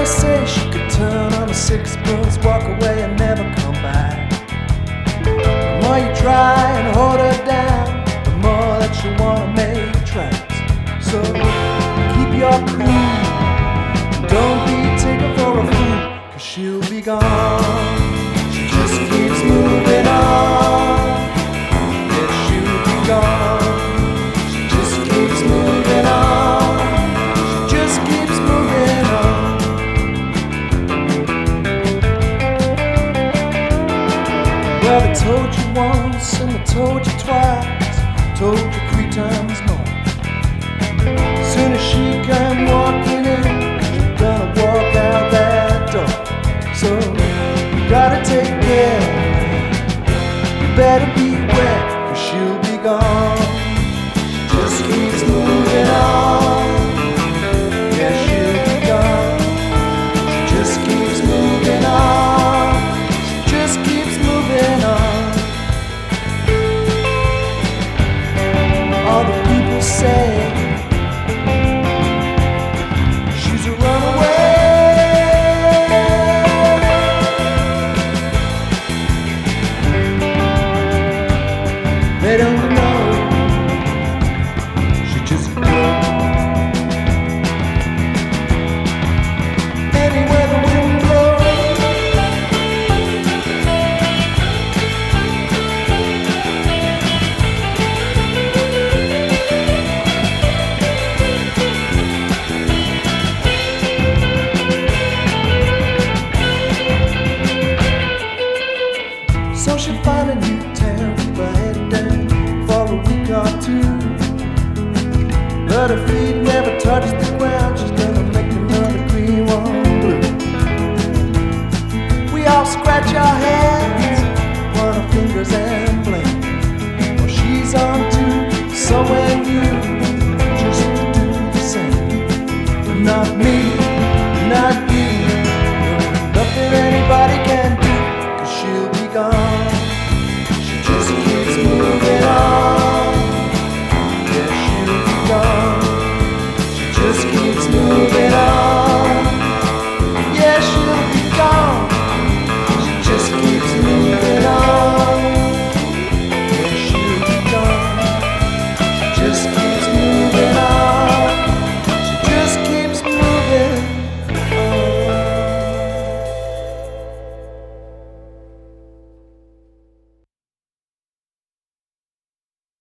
They say she could turn on a sixpence, walk away and never come back. The more you try and hold her down, the more that you wanna make tracks. So keep your cool, don't be taken for a fool, 'cause she'll be gone. She just keeps moving on. Yeah, she'll be gone. She just keeps moving on. She just keeps moving on. Well, I told you once and I told you twice, told you 3 times more. Soon as she came walking in, she's gonna walk out that door. So you gotta take care, you better beware, 'cause she'll be gone. She just keeps moving on. Yeah, she'll be gone. She just keeps moving on. She just keeps moving on. All the people say she's a runaway. They don't know she just goes anywhere the wind blows. So she'll find a new town, keep her head down for a week or two. But her feet never touch the